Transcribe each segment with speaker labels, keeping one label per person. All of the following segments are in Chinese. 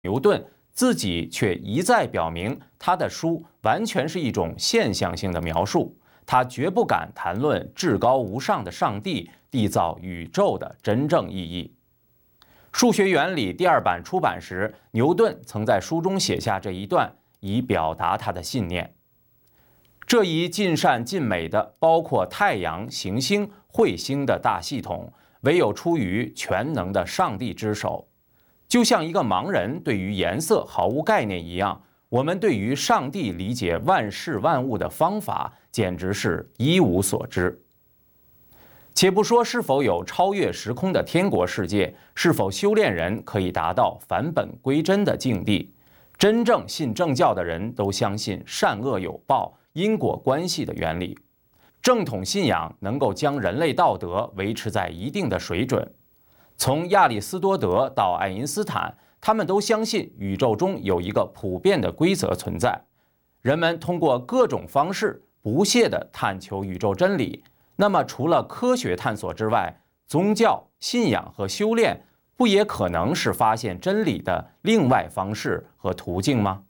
Speaker 1: 牛顿自己却一再表明，他的书完全是一种现象性的描述，他绝不敢谈论至高无上的上帝缔造宇宙的真正意义。数学原理第2版出版时，牛顿曾在书中写下这一段，以表达他的信念。这一尽善尽美的包括太阳、行星、彗星的大系统，唯有出于全能的上帝之手。就像一个盲人对于颜色毫无概念一样，我们对于上帝理解万事万物的方法，简直是一无所知。且不说是否有超越时空的天国世界，是否修炼人可以达到返本归真的境地，真正信正教的人都相信善恶有报、因果关系的原理。正统信仰能够将人类道德维持在一定的水准。从亚里士多德到爱因斯坦，他们都相信宇宙中有一个普遍的规则存在。人们通过各种方式不懈地探求宇宙真理。那么除了科学探索之外，宗教、信仰和修炼不也可能是发现真理的另外方式和途径吗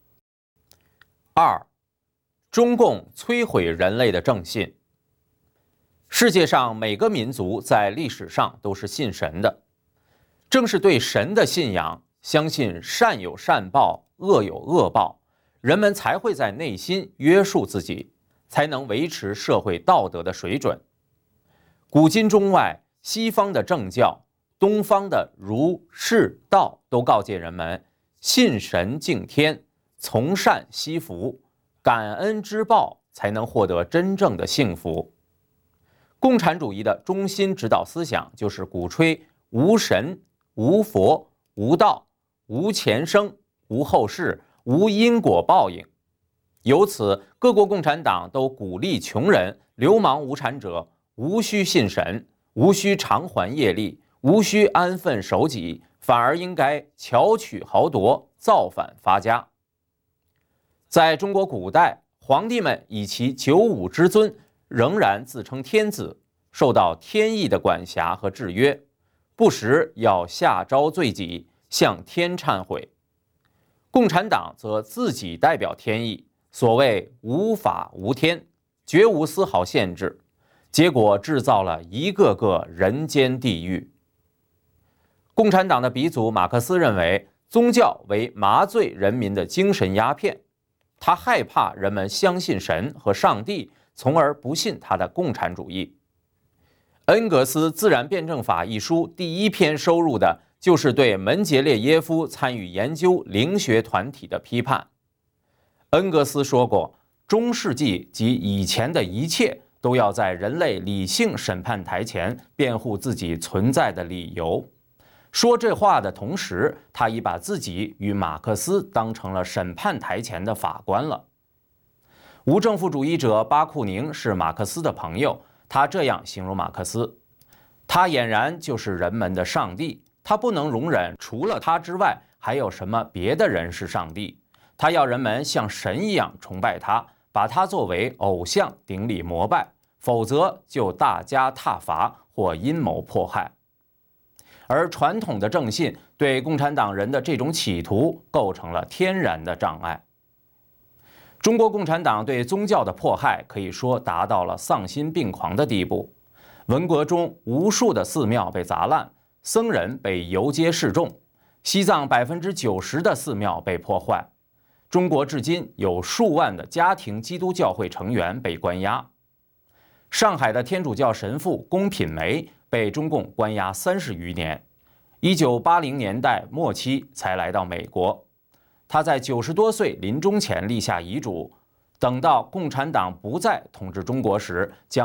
Speaker 1: ？2. 中共摧毁人类的正信。世界上每个民族在历史上都是信神的，正是对神的信仰，相信善有善报，恶有恶报，人们才会在内心约束自己，才能维持社会道德的水准。古今中外，西方的正教、东方的儒释道都告诫人们，信神敬天，从善惜福，感恩知报，才能获得真正的幸福。共产主义的中心指导思想就是鼓吹无神、无佛、无道、无前生、无后世、无因果报应。由此，各国共产党都鼓励穷人、流氓无产者无需信神，无需偿还业力，无需安分守己，反而应该巧取豪夺，造反发家。在中国古代，皇帝们以其九五之尊，仍然自称天子，受到天意的管辖和制约，不时要下诏罪己，向天忏悔。共产党则自己代表天意，所谓无法无天，绝无丝毫限制，结果制造了一个个人间地狱。共产党的鼻祖马克思认为，宗教为麻醉人民的精神鸦片，他害怕人们相信神和上帝，从而不信他的共产主义。恩格斯《自然辩证法》一书第1篇收入的就是对门捷列耶夫参与研究灵学团体的批判。恩格斯说过，中世纪及以前的一切都要在人类理性审判台前辩护自己存在的理由。说这话的同时，他已把自己与马克思当成了审判台前的法官了。无政府主义者巴库宁是马克思的朋友，他这样形容马克思：他俨然就是人们的上帝，他不能容忍除了他之外还有什么别的人是上帝，他要人们像神一样崇拜他，把他作为偶像顶礼膜拜，否则就大加挞伐或阴谋迫害。而传统的正信对共产党人的这种企图构成了天然的障碍。中国共产党对宗教的迫害可以说达到了丧心病狂的地步。文革中，无数的寺庙被砸烂，僧人被游街示众，西藏90%的寺庙被破坏。中国至今有数万的家庭基督教会成员被关押。上海的天主教神父龚品梅被中共关押30余年，1980年代末期才来到美国。他在90多岁临终前立下遗嘱，等到共产党不再统治中国时，将